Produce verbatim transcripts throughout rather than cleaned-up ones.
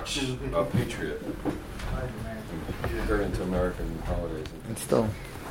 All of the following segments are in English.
much a patriot compared to American holidays. And still,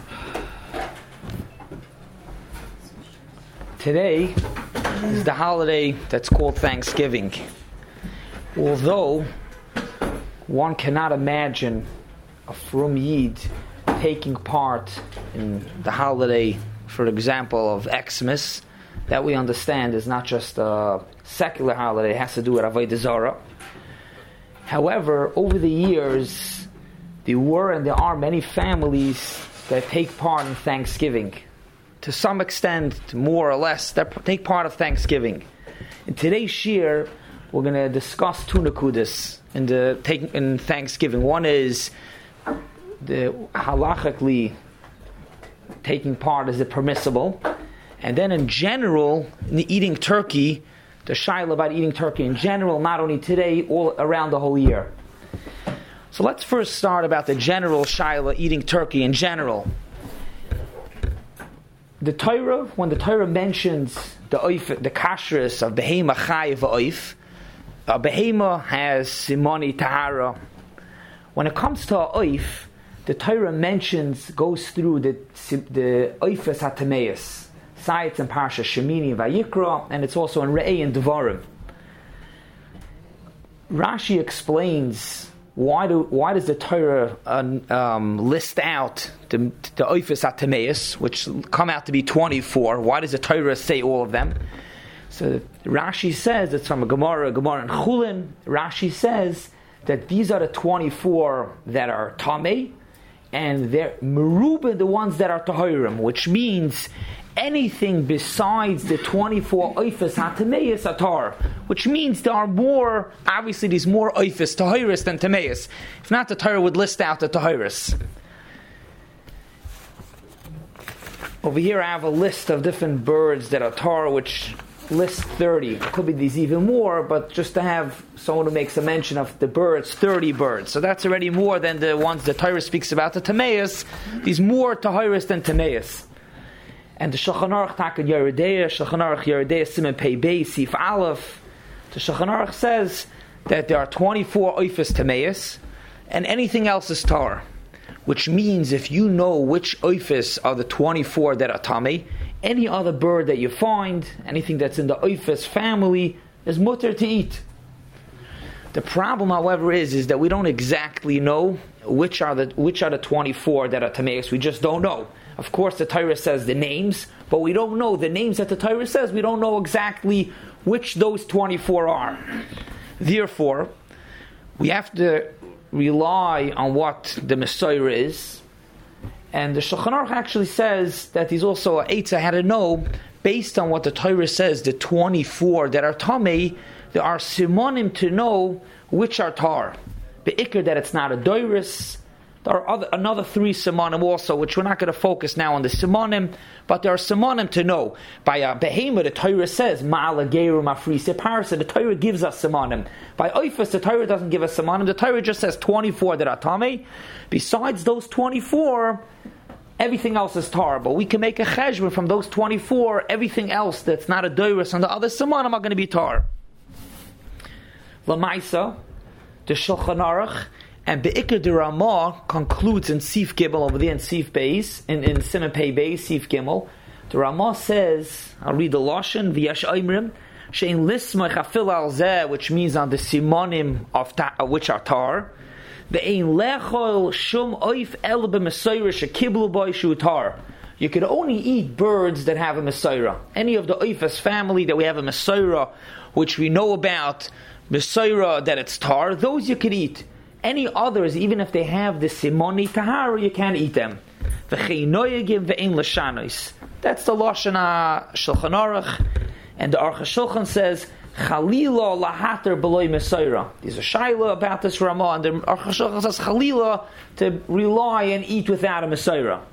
today is the holiday that's called Thanksgiving. Although one cannot imagine a Frum Yid taking part in the holiday, for example, of Xmas, that we understand is not just a secular holiday, it has to do with Avodah Zarah. However, over the years, there were and there are many families that take part in Thanksgiving. To some extent, more or less, that take part of Thanksgiving. In today's shir, we're going to discuss two nakudas in the take, in Thanksgiving. One is the halachically taking part, is it permissible? And then in general, in the eating turkey, the shaila about eating turkey in general, not only today, all around the whole year. So let's first start about the general shaila, eating turkey in general. The Torah, when the Torah mentions the oif, the kashrus of behema chayiv oif, a behema has simoni tahara. When it comes to a oif, the Torah mentions, goes through the the oifes hatameus. It's in Parsha Shemini Vayikra, and it's also in Re'eh and Devarim. Rashi explains why do why does the Torah uh, um, list out the the oifes hatameus, which come out to be twenty-four. Why does the Torah say all of them? So Rashi says, it's from a Gemara, Gemara in Chulin. Rashi says that these are the twenty-four that are tamei, and they're merubah, the ones that are tahirim, which means anything besides the twenty-four oifes hatameus atar, which means there are more, obviously there's more oifes tahiris than tameus. If not, the Torah would list out the tahiris. Over here I have a list of different birds that are tar, which list thirty. Could be these even more, but just to have someone who makes a mention of the birds, thirty birds. So that's already more than the ones the Torah speaks about, the tameus. These more tahiris than tameus. And the Shulchan Aruch Takad Yeridea, Shulchan Aruch Yeridea Siman Pei Beis Sif Aleph, the Shulchan Aruch says that there are twenty-four oifes tameus, and anything else is tar. Which means if you know which oifes are the twenty-four that are tamei, any other bird that you find, anything that's in the oifes family, is mutter to eat. The problem, however, is is that we don't exactly know which are the which are the twenty-four that are tameus. We just don't know. Of course, the Torah says the names, but we don't know the names that the Torah says. We don't know exactly which those twenty-four are. Therefore, we have to rely on what the Messiah is. And the Shulchan Aruch actually says that he's also a eitzah how to know, based on what the Torah says, the twenty-four that are tamei, there are simonim to know which are tar. Be'ikr, that it's not a doiris. There are other, another three simonim also, which we're not going to focus now on the simonim, but there are simonim to know. By a behema, the Torah says, ma'ala geru mafrise parsa, the Torah gives us simonim. By oifus, the Torah doesn't give us simonim, the Torah just says twenty-four that are tamei. Besides those twenty-four, everything else is tar. But we can make a cheshbon from those twenty-four, everything else that's not a doiris and the other simonim are going to be tar. Lamaisa, the Shulchan Aruch, and Be'ikr de Ramah concludes in Sif Gimel over there in Sif Beis, in, in Siman Pei Beis, Sif Gimel. The Ramah says, I'll read the Lashon, V'yash Oimrim, Shein Lismach Afil Al Zeh, which means on the Simonim of ta, uh, which are tar, Ve'ein Lechol Shum Oif El B'Mesorah Shekiblu Boi Shu Tar. You could only eat birds that have a Mesorah. Any of the Oifas family that we have a Mesorah, which we know about, Mesorah that it's tar, those you could eat. Any others, even if they have the simoni tahara, you can't eat them. That's the Lashon Shulchan Aruch, and the Aruch Shulchan says Chalila lahater beloy mesorah. There's a shaila about this Ramah, and the Aruch Shulchan says Chalila to rely and eat without a mesorah.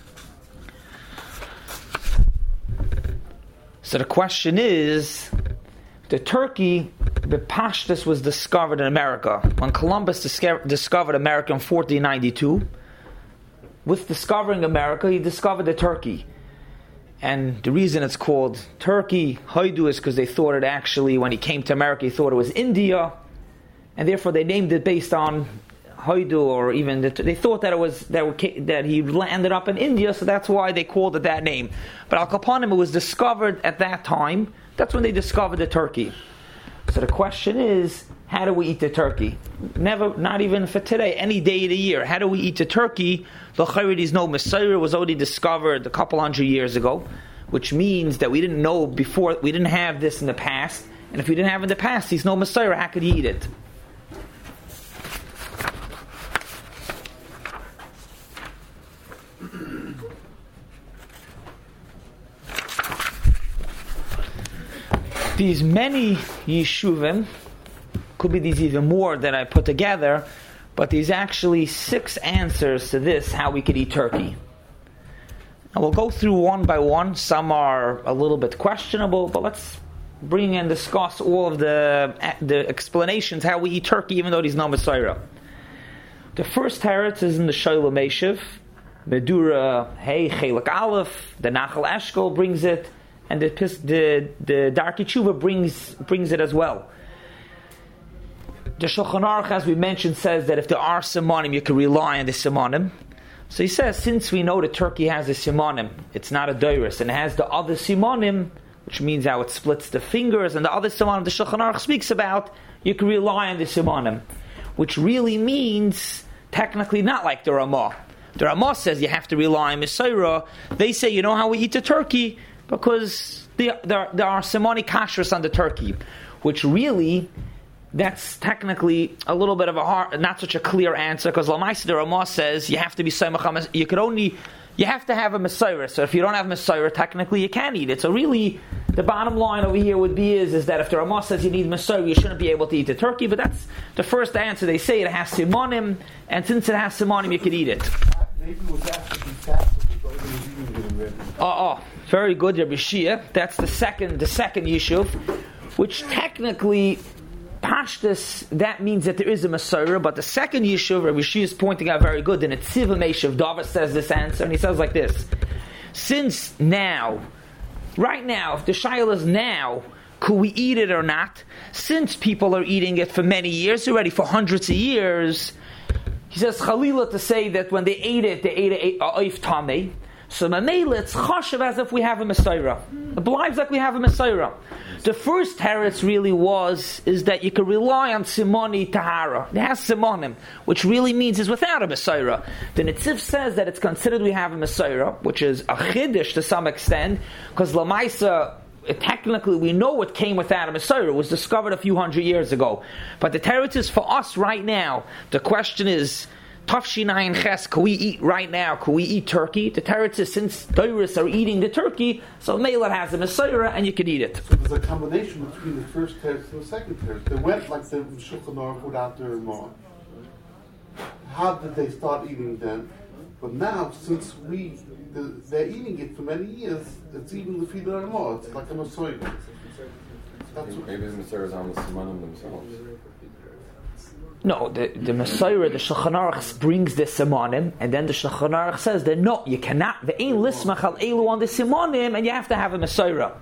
So the question is, the turkey, the pashtus, was discovered in America. When Columbus discover, discovered America in fourteen ninety-two, with discovering America, he discovered the turkey. And the reason it's called turkey, Haidu, is because they thought it actually, when he came to America, he thought it was India. and therefore they named it based on Haidu, or even the, they thought that it was that that he landed up in India, so that's why they called it that name. But Al Kapanim, it was discovered at that time. That's when they discovered the turkey. So the question is, how do we eat the turkey? Never, not even for today, any day of the year. How do we eat the turkey? The Chayridi's no Messiah was already discovered a couple hundred years ago, which means that we didn't know before, we didn't have this in the past. And if we didn't have it in the past, he's no Messiah, how could he eat it? These many yeshuvim, could be these even more that I put together, but there's actually six answers to this, how we could eat turkey. And we'll go through one by one. Some are a little bit questionable, but let's bring and discuss all of the the explanations how we eat turkey, even though there's no Messiah. The first teretz is in the Shalom Eshev, Medura Hey Chelik Aleph, the Nachal Eshkol brings it, and the the the Darkei Tshuva brings brings it as well. The Shulchan Aruch, as we mentioned, says that if there are simonim, you can rely on the simonim. So he says, since we know that turkey has a simonim, it's not a doirus, and it has the other simonim, which means how it splits the fingers, and the other simonim the Shulchan Aruch speaks about, you can rely on the simonim, which really means technically not like the Ramah. The Ramah says you have to rely on Mesorah. They say, you know how we eat the turkey? Because there, there, there are simoni kashrus on the turkey, which really, that's technically a little bit of a hard, not such a clear answer, because Lamaisa the Ramah says you have to be Saimach, you could only, you have to have a Messiah. So if you don't have Messiah, technically you can't eat it. So really, the bottom line over here would be is, is that if the Ramah says you need Messiah, you shouldn't be able to eat the turkey. But that's the first answer. They say it has simonim, and since it has simonim, you can eat it. Oh, oh, very good, Rabbi Shia. That's the second, the second yishuv, which technically, Pashtus, that means that there is a Messiah, but the second yishuv, Rabbi Shia is pointing out very good, and it's Tziva Meshav. David says this answer, and he says like this: since now, right now, if the shayla is now, could we eat it or not? Since people are eating it for many years already, for hundreds of years, he says Chalila to say that when they ate it, they ate a oif tamei. So Mamela, it's chashav as if we have a Messiah. It believes like we have a Messiah. The first teretz really was, is that you can rely on simoni tahara. It has simonim, which really means is without a Messiah. The Netziv says that it's considered we have a Messiah, which is a chiddush to some extent, because Lamaisa, technically we know it came without a Messiah. It was discovered a few hundred years ago. But the teretz is for us right now. The question is, Tafshinayin Ches, can we eat right now? Can we eat turkey? The teretz is, since Doiris are eating the turkey, so Meilat has a Messiah and you can eat it. So there's a combination between the first teretz and the second teretz. They went like the Shulchan Aruch without their Ramah. How did they start eating then? But now, since we the, they're eating it for many years, it's even the feed of Ramah. It's like a Messiah. That's Maybe the Messiah is on the Simonim themselves. No, the, the Messiah, the Shulchan Aruch brings the simonim, and then the Shulchan Aruch says that no, you cannot. The ein lismach al elu on the simonim, and you have to have a Messiah.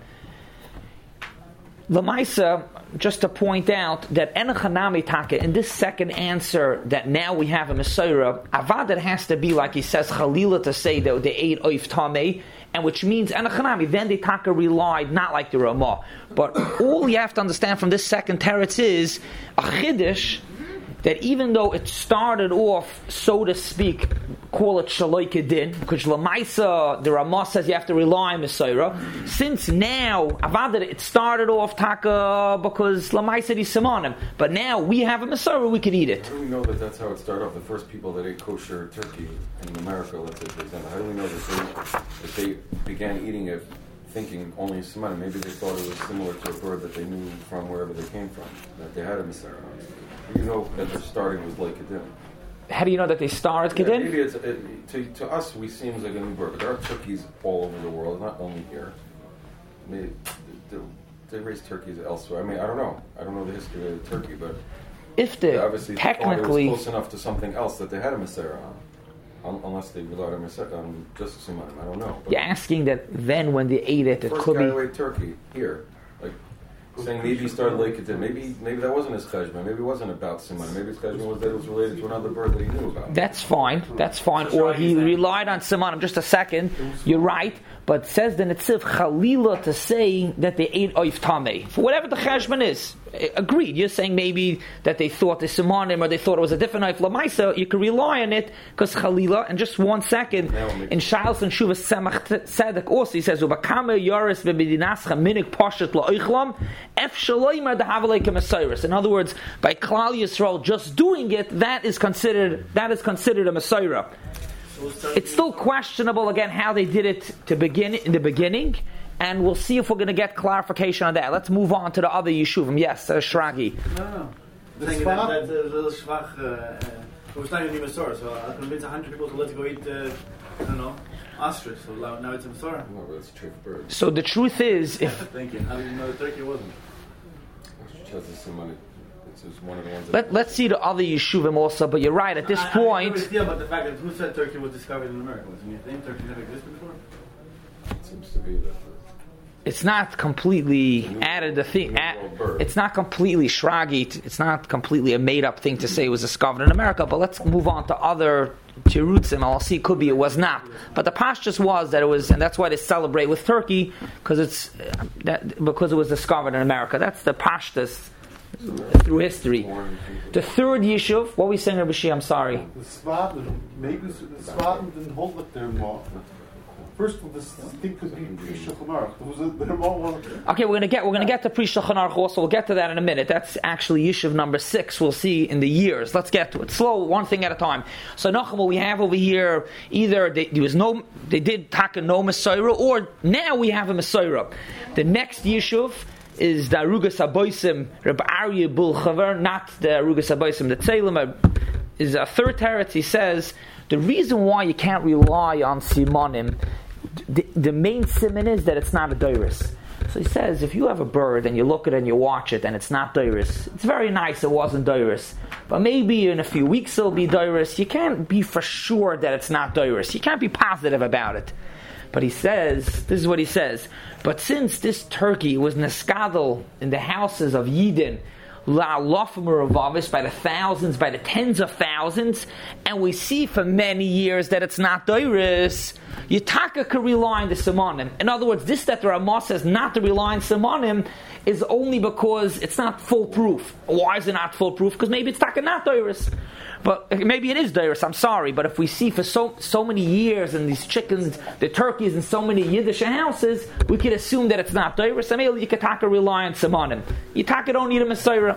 Lamaisa, just to point out that enochanami taka in this second answer that now we have a Messiah, avad it has to be like he says Chalila to say that they ate oif tamei, and which means enochanami. Then the taka relied not like the Ramah, but all you have to understand from this second teretz is a chiddush, that even though it started off, so to speak, call it Shaloi Kedin, because Lamaisa, the Ramah says you have to rely on Messiah. Since now, Avada, it started off Taka because Lamaisa di Simonim, but now we have a Messiah, we can eat it. How do we know that that's how it started off? The first people that ate kosher turkey in America, let's say, for example, how do we know that they, that they began eating it thinking only Simonim? Maybe they thought it was similar to a bird that they knew from wherever they came from, that they had a Messiah on it. You know that the starting was like Kedin. How do you know that they started Kedin? Yeah, maybe it's, it, to, to us, we seems like a new bird, but there are turkeys all over the world, not only here. They, they, they raise turkeys elsewhere. I mean, I don't know. I don't know the history of the turkey, but if the, they obviously technically it was close enough to something else that they had a Messiah on, unless they relied on Messiah, on just Simonim. I don't know. But you're asking that then when they ate it, it first could guy be. who ate turkey here, like. saying maybe he started like it. Maybe maybe that wasn't his cheshbon. Maybe it wasn't about Simon. Maybe his cheshbon was that it was related to another bird that he knew about. That's fine. That's fine. Or he relied on Simanim. Just a second. You're right. But says the Netziv Chalila to say that they ate oif tameh for whatever the cheshbon is. Agreed. You're saying maybe that they thought the Simanim or they thought it was a different oif lamaisa. You can rely on it because Chalila. And just one second, in Shalos and Shuvas Tzemach Tzedek also he says Ubakame Yoris v'Bedinascha Minik Poshet LaOichlam Ef Shaloimer DeHavalei Messiris. In other words, by Klal Yisrael just doing it, that is considered that is considered a Messiah. It's still questionable again how they did it to begin in the beginning, and we'll see if we're going to get clarification on that. Let's move on to the other yeshuvim. Yes, uh, Shragi. No, no. The thing that that's a little schwach. We're starting a new Masorah, so I convinced a hundred people to let's go eat. Uh, I don't know, ostrich. So now it's a Masorah. No, it's a trick bird. So the truth is, if thank you. How did you know the turkey wasn't? One of the ones Let, let's see the other yeshuvim also, but you're right, at this I, point... I have no idea about the fact that who said Turkey was discovered in America. Wasn't you think Turkey never existed before? It seems to be that. It's not completely added the thing. Add, it's not completely shragi. It's not completely a made-up thing to say it was discovered in America, but let's move on to other tirutzim. I'll see, it could be it was not. But the pashtus was that it was, and that's why they celebrate with Turkey, because it's that, because it was discovered in America. That's the pashtus through history. The third yishuv, what are we saying, Rabbi Shia? I'm sorry. The Svadim, maybe the Svadim didn't hold it there more. First of all, this thing could be pre-Shulchan Aruch. Okay, we're gonna get we're gonna get to pre-Shulchan Aruch also. We'll get to that in a minute. That's actually yishuv number six. We'll see in the years. Let's get to it. Slow, one thing at a time. So Nachum, we have over here either they, there was no, they did taka no Messiah, or now we have a Messiah. The next yishuv is the Arugas Aboisim, Reb Aryeh Bul Chaver, not the Arugas Aboisim, the Tzelem, is a third teretz. He says the reason why you can't rely on Simonim, the, the main siman is that it's not a doiris. So he says if you have a bird and you look at it and you watch it and it's not doiris, it's very nice it wasn't doiris, but maybe in a few weeks it'll be doiris. You can't be for sure that it's not doiris. You can't be positive about it. But he says, this is what he says, but since this turkey was neskadel in the houses of Yidin, la'alofim by the thousands, by the tens of thousands, and we see for many years that it's not doiris, Yitaka can rely on the Simonim. In other words, this that the Ramah says not to rely on Simonim is only because it's not foolproof. Why is it not foolproof? Because maybe it's taka not doiris. But maybe it is doiris, I'm sorry, but if we see for so so many years and these chickens, the turkeys in so many Yiddish houses, we could assume that it's not doiris. I mean, you could taka rely on Simonim. You taka don't need a Messiah.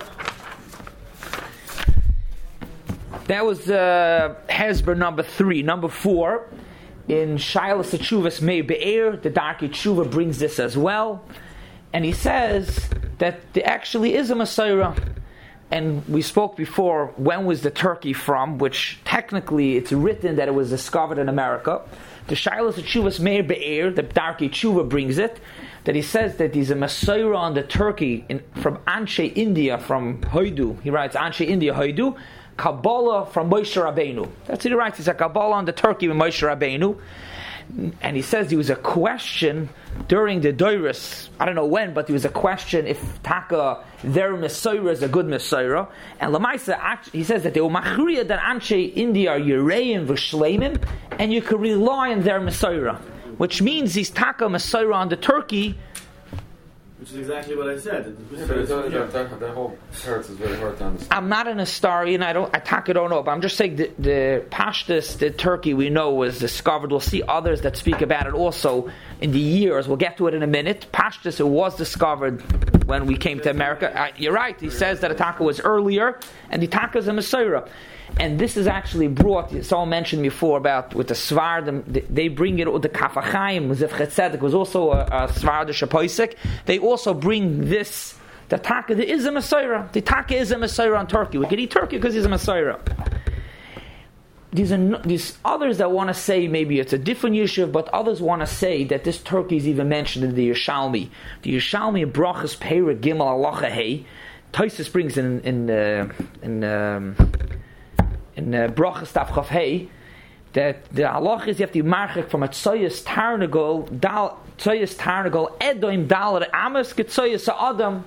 That was uh, Hezber number three. Number four, in Shailas Teshuvas Mei Be'er, the Darkei Teshuva brings this as well. And he says that there actually is a Messiah. And we spoke before, when was the turkey from, which technically it's written that it was discovered in America. The Shailas Teshuvas Mei Be'er, the Darkei Teshuva brings it, that he says that there's a Messiah on the turkey in, from Anshe India, from Hoidu. He writes Anshe India Hoidu, Kabbalah from Moshe Rabbeinu. That's what he writes. It's a Kabbalah on the turkey with Moshe Rabbeinu. And he says there was a question during the Doiris, I don't know when, but there was a question if Taka, their Messiah is a good Messiah. And Lamaisa, he says that they were Machriya that Anshe India are Yereim v'Shleimim, and you could rely on their Messiah. Which means he's Taka Messiah on the turkey. Which is exactly what I said. Yeah, but that, that, that, that whole part is very hard to understand. I'm not an historian. I don't. I taka don't know. But I'm just saying the, the pashtus, the turkey we know was discovered. We'll see others that speak about it also in the years. We'll get to it in a minute. Pashtus, it was discovered when we came to America. Uh, you're right. He says that Ataka was earlier, and the Ataka is a Messiah. And this is actually brought, someone mentioned before about with the Svardim, they bring it, the Kafachayim, Zivchet Tzedek was also a, a Svardish Apoisik. They also bring this, the Taka, there is a Messiah. The Taka is a Messiah on turkey. We can eat turkey because he's a Messiah. These are these others that want to say maybe it's a different yishuv, but others want to say that this turkey is even mentioned in the Yerushalmi. The Yerushalmi Brachas Peira Gimel Alacha Hey. Taisus brings in in uh, in. Um, in uh, Brachas Tav Chav Hey, that the halach is you have to marchik from a tzoyas tarnagol, dal tzoyas tarnagol edoim dalar amas ketzoyas adam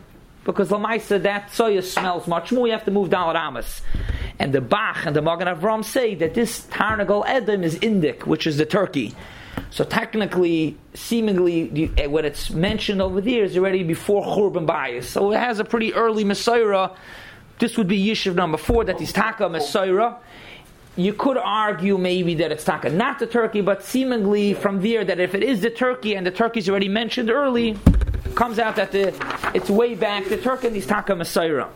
because Lamaisa, that soya smells much more. You have to move Dalet Amos. And the Bach and the Magen Avram say that this Tarnagol Edom is Indik, which is the turkey. So technically, seemingly, when it's mentioned over there, is already before Churban Bayis. So it has a pretty early Messiah. This would be Yishuv number four, that is Taka Messiah. You could argue maybe that it's Taka, not the turkey, but seemingly from there, that if it is the turkey, and the turkey is already mentioned early, comes out that the it's way back, the turkey is Taka Messiah.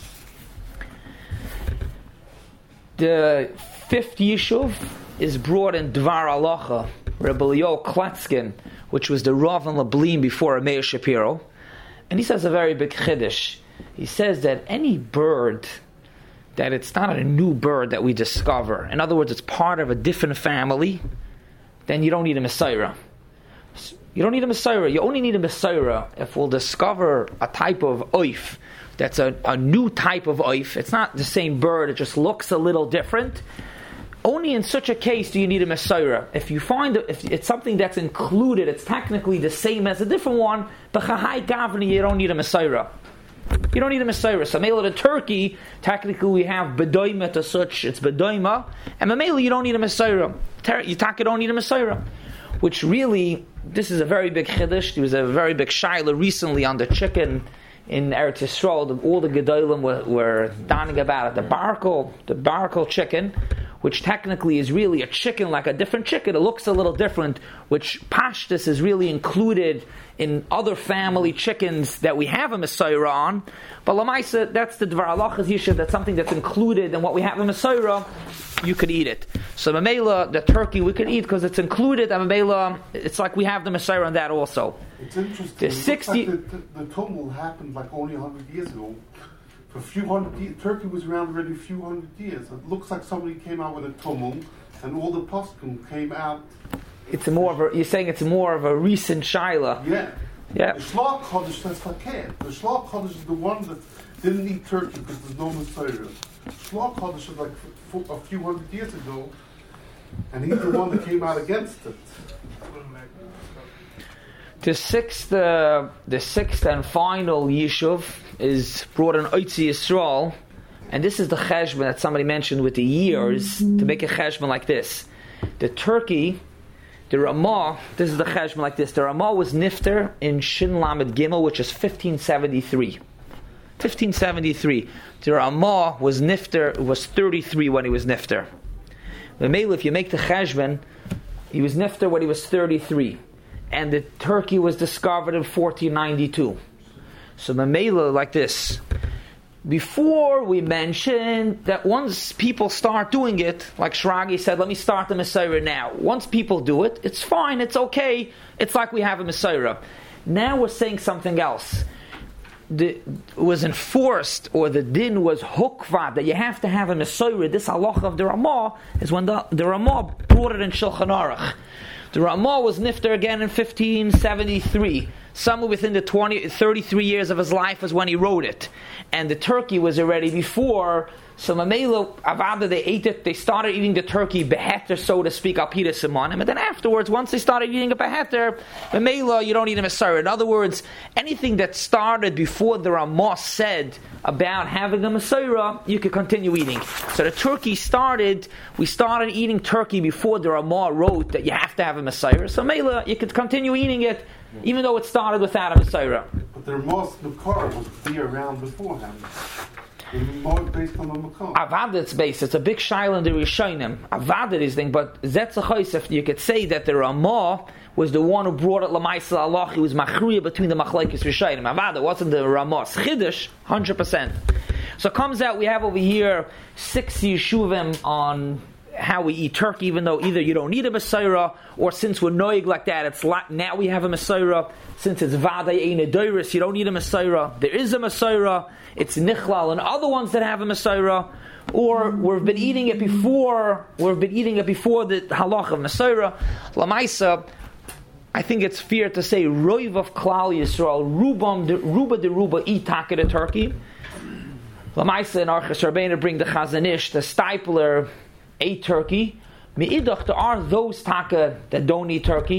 The fifth Yishuv is brought in Dvar Alocha, Rebbe Leo Klatskin, which was the Rav and Lablim before Meir Shapiro. And he says a very big chiddush. He says that any bird, that it's not a new bird that we discover, in other words, it's part of a different family, then you don't need a Messiah. You don't need a Messiah. You only need a Messiah if we'll discover a type of oif that's a, a new type of oif. It's not the same bird, it just looks a little different. Only in such a case do you need a Messiah. If you find if it's something that's included, it's technically the same as a different one, but Chahai Gavni, you don't need a Messiah. You don't need a Messiah. So Mamela, the turkey, technically we have Bedoima as such, it's Bedoima, and Mamela, you don't need a Messiah. You taka don't need a Messiah. Which really, this is a very big chiddush. There was a very big shaila recently on the chicken in Eretz Yisrael. All the Gedolim were, were donning about it. The Barkel, the Barkel chicken, which technically is really a chicken like a different chicken. It looks a little different, which Pashtus is really included in other family chickens that we have a Messiah on. But Lamaisa, that's the Dvar Alachas Yishuv, that's something that's included in what we have a Messiah, you could eat it. So Mamela, the turkey, we can eat because it's included, and Mamela, it's like we have the Messiah on that also. It's interesting. The it sixty looks like the, the, the tumult happened like only a hundred years ago. For a few hundred years, Turkey was around already a few hundred years. It looks like somebody came out with a tumult, and all the poskim came out. It's more of a, you're saying it's more of a recent shaila. Yeah. Yeah. The Shlach Kodesh, that's fakir. The Shlach Kodesh is the one that didn't eat turkey because there's no Messiah. Shlach Kodesh is like f- a few hundred years ago, and he's the one that came out against it. The sixth, uh, the sixth and final Yishuv is brought in Oitzi Yisrael, and this is the cheshbon that somebody mentioned with the years, to make a cheshbon like this. The turkey, the Ramah, this is the cheshbon like this. The Ramah was nifter in Shin Lamed Gimel, which is fifteen seventy-three. fifteen seventy-three. The Ramah was nifter, was thirty-three when he was nifter. The male, if you make the cheshbon, he was nifter when he was thirty-three. And the turkey was discovered in fourteen ninety-two. So Mamela, like this. Before we mentioned that once people start doing it, like Shragi said, let me start the Messiah now. Once people do it, it's fine, it's okay. It's like we have a Messiah. Now we're saying something else. The, it was enforced, or the din was hukva, that you have to have a Messiah. This halacha of the Ramah is when the, the Ramah brought it in Shulchan Aruch. The Ramah was nifter again in fifteen seventy-three. Somewhere within the twenty, thirty-three years of his life is when he wrote it. And the turkey was already before. So Mamela, Avada, they ate it, they started eating the turkey, beheter, so to speak, al pida simonim. And then afterwards, once they started eating a beheter, Mamela, you don't eat a Messiah. In other words, anything that started before the Ramah said about having a Messiah, you could continue eating. So the turkey started, we started eating turkey before the Ramah wrote that you have to have a Messiah. So Mamela, you could continue eating it, even though it started without a Messiah. But the Ramah Makar was there around beforehand. More based on the Makar. Avad, it's based. It's a big shaila in the Rishonim. Avad is thing, but Zetzachos, you could say that the Ramah was the one who brought it Lamaisa Allah. He was machriya between the Machlekes Rishonim. Avad, it wasn't the Ramah. Chiddush, one hundred percent. So it comes out, we have over here six Yeshuvim on how we eat turkey, even though either you don't need a Messiah, or since we're noig like that, it's like, now we have a Messiah. Since it's Vadai Ein Adoris, you don't need a Messiah. There is a Messiah. It's Nichlal and other ones that have a Messiah. Or we've been eating it before, we've been eating it before the halach of Messiah. Lamaisa, I think it's fair to say, Roiv of Klal Yisrael, Rubam de Ruba de Ruba eat taka the turkey. Lamaisa and Archas Rabbeinu bring the Chazanish, the Stipler, ate turkey. Me'idach, there are those taka that don't eat turkey.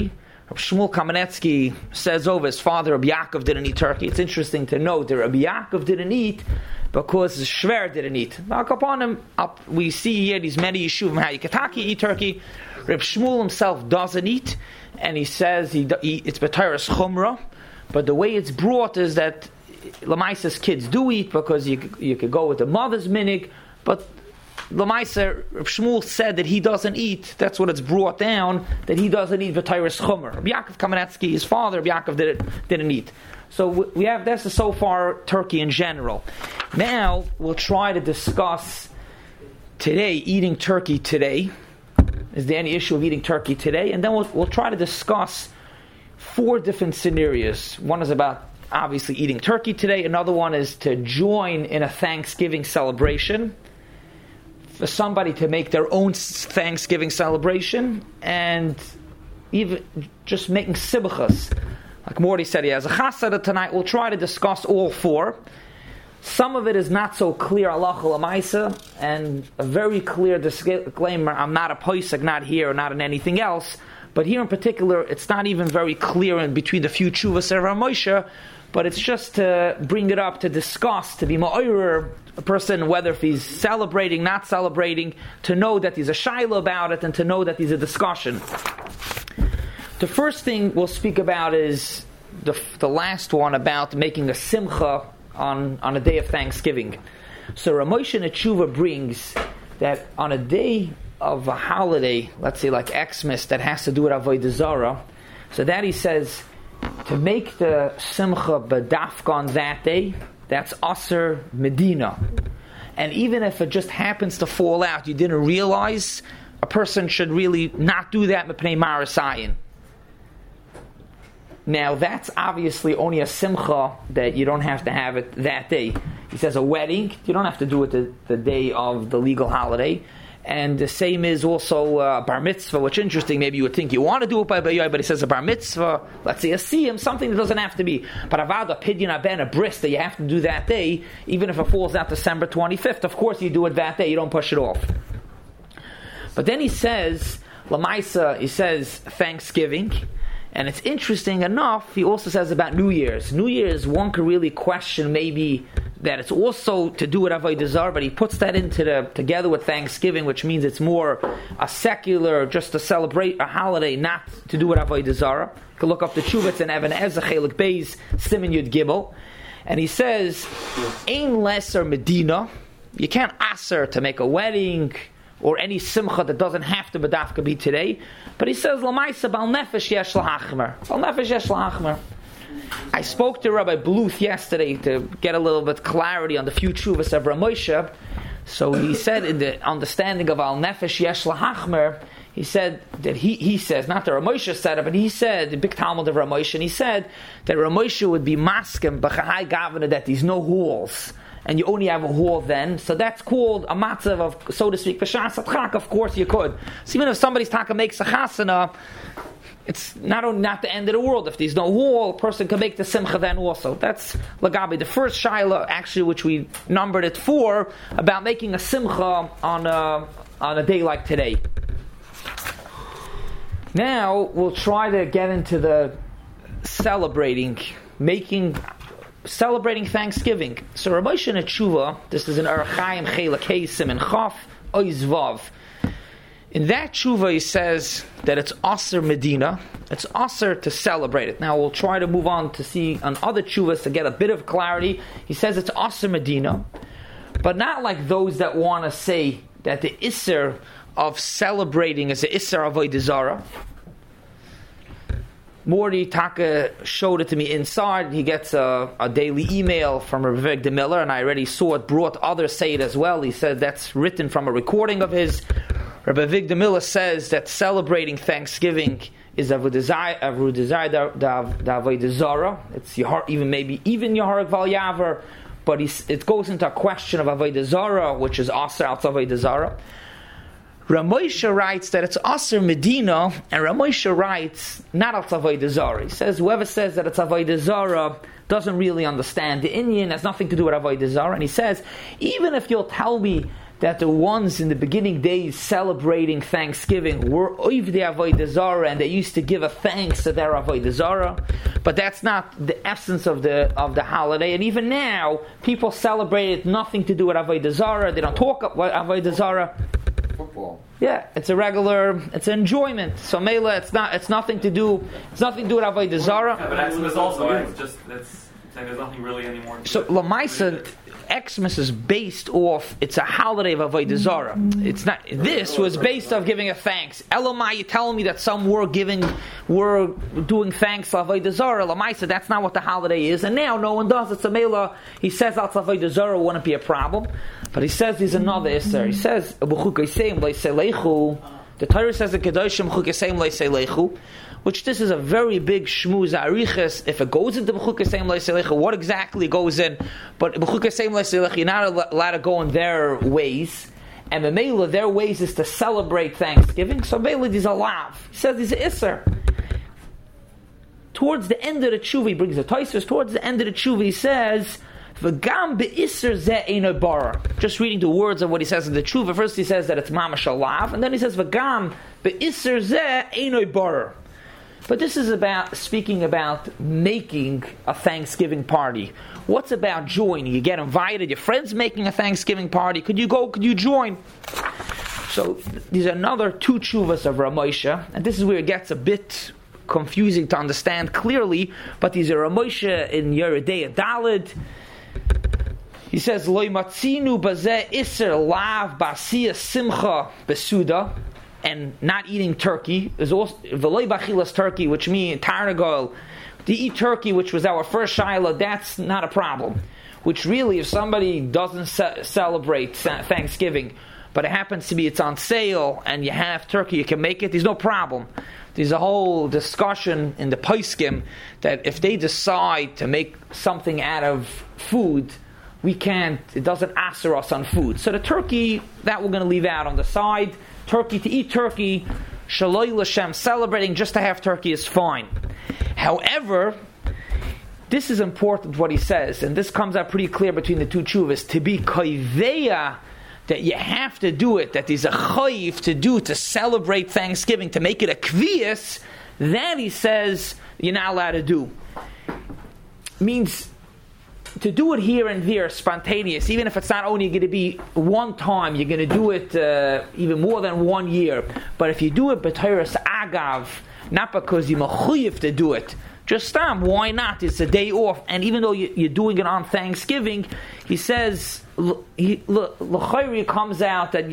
Rabbi Shmuel Kamenetsky says over his father Rabbi Yaakov didn't eat turkey. It's interesting to note that Rabbi Yaakov didn't eat because Shver didn't eat. Back upon him, up, we see here these many yeshuvim how you can eat turkey. Rabbi Shmuel himself doesn't eat, and he says he, he it's b'tayras chumrah, but the way it's brought is that Lamaisa's kids do eat because you you could go with the mother's minig, but Lamaisa, Reb Shmuel said that he doesn't eat. That's what it's brought down, that he doesn't eat v'tayras chumrah. Rabbi Yaakov Kamenetsky, his father, Rabbi Yaakov didn't, didn't eat. So we have, that's so far turkey in general. Now we'll try to discuss today, eating turkey today. Is there any issue of eating turkey today? And then we'll, we'll try to discuss four different scenarios. One is about obviously eating turkey today. Another one is to join in a Thanksgiving celebration. For somebody to make their own Thanksgiving celebration, and even just making simchas. Like Morty said, he has a chasada tonight. We'll try to discuss all four. Some of it is not so clear, halacha l'maisa, and a very clear disclaimer, I'm not a posek, not here, or not in anything else. But here in particular, it's not even very clear in between the few tshuvas of Rav Moshe, but it's just to bring it up, to discuss, to be ma'orer a person, whether if he's celebrating, not celebrating, to know that there's a shaila about it, and to know that there's a discussion. The first thing we'll speak about is the the last one, about making a simcha on, on a day of Thanksgiving. So Rav Moshe Netshuva brings that on a day of a holiday, let's say like Xmas, that has to do with Avodah Zarah, so that he says, to make the simcha b'dafka on that day, that's Aser Medina. And even if it just happens to fall out, you didn't realize, a person should really not do that mepnei marasayin. Now that's obviously only a simcha that you don't have to have it that day. He says a wedding, you don't have to do it the, the day of the legal holiday. And the same is also uh, bar mitzvah, which is interesting. Maybe you would think you want to do it by Bayoi, but he says a bar mitzvah, let's say a siyum, something that doesn't have to be. But avad, a pidyon, a ben, a bris that you have to do that day, even if it falls out December twenty-fifth, of course you do it that day, you don't push it off. But then he says, Lamaisa, he says Thanksgiving, and it's interesting enough, he also says about New Year's. New Year's, one could really question maybe that it's also to do with Avodah Zarah, but he puts that into the together with Thanksgiving, which means it's more a secular, just to celebrate a holiday, not to do with Avodah Zarah. You can look up the Chuvitz and Even Ezer Chelik Beis Siman Yud Gimel, and he says, "Ein lesser Medina." You can't aser to make a wedding or any simcha that doesn't have to bedafka be today. But he says, "L'maisa bal nefesh yesh lahachmer." Bal nefesh yesh lahachmer. I spoke to Rabbi Bluth yesterday to get a little bit clarity on the few tshuvas of Rav Moshe. So he said, in the understanding of al nefesh yesh lahachmer, he said that he, he says, not that Rav Moshe said it, but he said, the big Talmud of Rav Moshe, and he said that Rav Moshe would be maskim b'chahai gavana, that there's no halls, and you only have a hall then. So that's called a matzav of, so to speak, b'shas atchak. Of course you could. So even if somebody's taka makes a chasana, it's not only not the end of the world. If there's no hall, a person can make the simcha then also. That's Lagabi. The first shaila, actually, which we numbered it for, about making a simcha on a, on a day like today. Now, we'll try to get into the celebrating, making, celebrating Thanksgiving. So Rav Moshe Netshuva, this is an Orach Chaim Chelek Hey Siman Chaf Ois Vav. In that tshuva, he says that it's Aser Medina. It's Aser to celebrate it. Now, we'll try to move on to see on other tshuvas to get a bit of clarity. He says it's Aser Medina, but not like those that want to say that the Isser of celebrating is the Isser of Avodah Zarah. Morty Taka showed it to me inside. He gets a, a daily email from Ravik de Miller, and I already saw it brought others say it as well. He said that's written from a recording of his. Rabbi Avigdor Miller says that celebrating Thanksgiving is Avodah Zarah. It's Yahar, even maybe even Yaharik Val Yaver, but it goes into a question of Avodah Zarah, which is Aser al Avodah Zarah. Rav Moshe writes that it's Aser Medina, and Rav Moshe writes not al Avodah Zarah. He says whoever says that it's Avodah Zarah doesn't really understand the Indian, has nothing to do with Avodah Zarah. And he says, even if you'll tell me that the ones in the beginning days celebrating Thanksgiving were Oivdei Avodah Zarah, and they used to give a thanks to their Avodah Zarah. But that's not the essence of the of the holiday. And even now, people celebrate it nothing to do with Avodah Zarah. They don't talk about Avodah Zarah. Football. Yeah, it's a regular, it's an enjoyment. So Mela, it's not, it's nothing to do, it's nothing to do with Avodah Zarah. Yeah, but Xmas also, it's just, it's, there's nothing really anymore. So Lamaisa, Xmas is based off, it's a holiday of Avodah Zarah. It's not, this was based off giving a thanks. Elamai, you telling me that some were giving, were doing thanks to Avodah Zarah. Lamaisa, that's not what the holiday is. And now no one does. It's a Mela, he says that's Avodah Zarah wouldn't be a problem. But he says there's another Isser. He says, the Torah says the Kedoshim, which this is a very big shmuz ariches. If it goes into what exactly goes in? But you're not allowed to go in their ways. And the Mela, their ways is to celebrate Thanksgiving. So Mela is a lav. He says there's an Isser. Towards the end of the tshuva, he brings the Tosfos. Towards the end of the tshuva, he says, V'gam be'isser zeh eino bara. Just reading the words of what he says in the tshuva. First he says that it's mamash alav, and then he says V'gam be'isser zeh eino bara. But this is about speaking about making a Thanksgiving party. What's about joining? You get invited, your friends making a Thanksgiving party. Could you go? Could you join? So these are another two tshuvas of Rav Moshe, and this is where it gets a bit confusing to understand clearly. But these are Rav Moshe in Yeridei Daled. He says, Loi matzinu bazeh iser lav basiya simcha besuda, and not eating turkey is also v'loi bachilas turkey, which means tarnagol. To eat turkey, which was our first shaila, that's not a problem. Which really, if somebody doesn't ce- celebrate Thanksgiving, but it happens to be it's on sale and you have turkey, you can make it. There's no problem. There's a whole discussion in the Poskim that if they decide to make something out of food, we can't, it doesn't answer us on food. So the turkey, that we're going to leave out on the side. Turkey, to eat turkey, Shaloi L'Shem, celebrating just to have turkey is fine. However, this is important what he says, and this comes out pretty clear between the two tshuvas, to be koiveya, that you have to do it, that there's a chayiv to do to celebrate Thanksgiving, to make it a kviyas, that he says you're not allowed to do. Means to do it here and there, spontaneous, even if it's not only going to be one time, you're going to do it uh, even more than one year. But if you do it b'teiras agav, not because you're mechuyev to do it, just stop. Why not? It's a day off, and even though you're doing it on Thanksgiving, he says l'chayri comes out that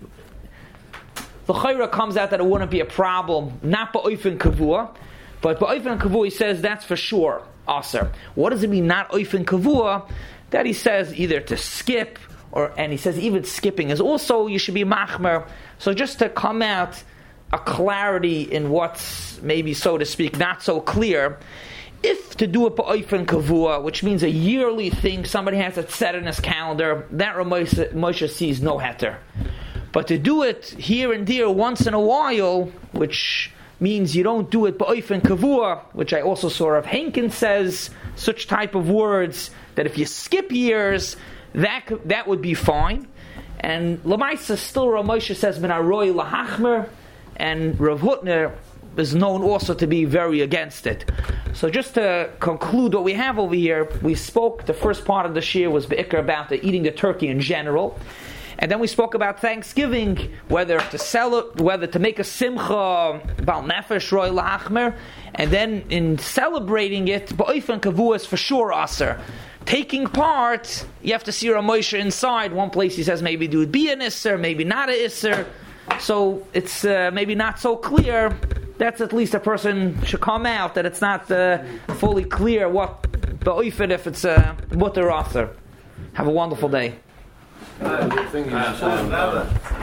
l'chayra comes out that it wouldn't be a problem, not ba'ofen kavua, but ba'ofen kavua he says that's for sure. Aser. What does it mean not oifen kavua? That he says either to skip, or and he says even skipping is also you should be machmer. So just to come out a clarity in what's maybe, so to speak, not so clear. If to do it ba'ofen kavua, which means a yearly thing, somebody has it set in his calendar, that Moshe, Moshe sees no heter. But to do it here and there once in a while, which means you don't do it ba'ofen kavua, which I also saw Rav Henkin says such type of words, that if you skip years, that that would be fine. And Lamaisa still Rav Moshe says min aroi lahachmer, and Rav Hutner is known also to be very against it. So just to conclude what we have over here, we spoke, the first part of the shir was be'ikr about the eating the turkey in general. And then we spoke about Thanksgiving, whether to sell it, whether to make a simcha, bal nefesh, roi lachmer, and then in celebrating it, ba'ofen kavua is for sure aser. Taking part, you have to see Rav Moshe inside. One place he says maybe do it be an isser, maybe not an isser. So it's uh, maybe not so clear. That's at least a person should come out that it's not uh, fully clear what ba'ofen if it's uh, mutter aser. Have a wonderful day. Uh, the thing is, um,